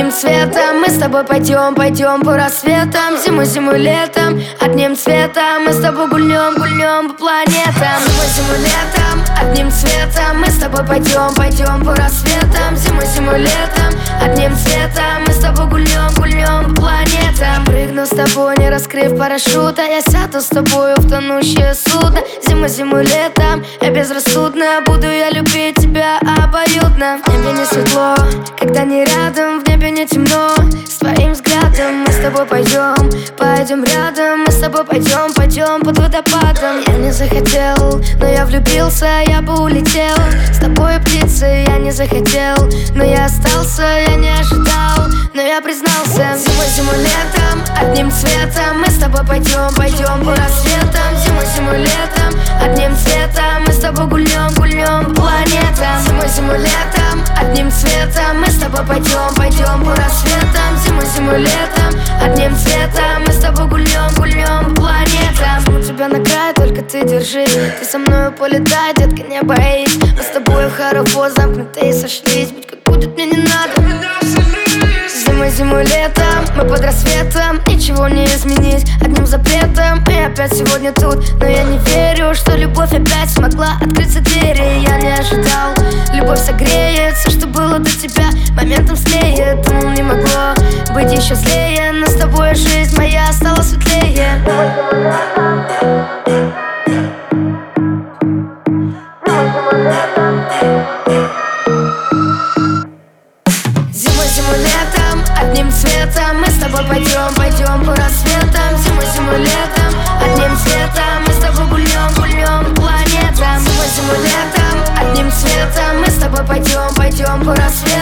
одним цветом мы с тобой пойдем по рассветам. Зимой, летом, одним цветом мы с тобой гульнем по планетам. Зимой, летом, одним цветом мы с тобой пойдем по рассветам. Зимой, летом, одним цветом мы с тобой гульнем по планетам. Прыгну с тобой, не раскрыв парашюта, я сяду с тобой в тонущее судно. Зимой, летом, я безрассудно буду я любить тебя обоюдно. В небе не светло, когда не рядом, в небе не темно. С твоим взглядом мы с тобой пойдем рядом. Мы с тобой пойдем под водопадом. Я не захотел, но я влюбился, я бы улетел. С тобой птицей я не захотел, но я остался, я не ожидал, но я признался. Зимой, летом, одним цветом мы с тобой пойдем по рассветам. Зимой, летом, одним цветом мы с тобой гульнем по планетам. Зимой, летом, одним цветом мы с тобой пойдем по рассветам. Зимой, летом, одним цветом мы с тобой гульнем по планетам. Жму тебя на край, только ты держи. Ты со мною полетай, детка, не боись. Мы с тобой хорошо замкнутые сошлись. Будь как будет, мне не надо. Зимой, летом, мы под рассветом. Ничего не изменить одним запретом. И опять сегодня тут, но я не верю, что любовь опять смогла открыться двери. Я не ожидал, любовь согреет все, что было до тебя, моментом слеет. Думал, не могло быть еще злее, но с тобой жизнь моя стала светлее. Зимой, летом, одним цветом мы с тобой пойдем по рассветам. Зимой, летом, одним цветом мы с тобой гульнем по планетам. Зимой, летом, одним цветом мы с тобой пойдем по рассветам.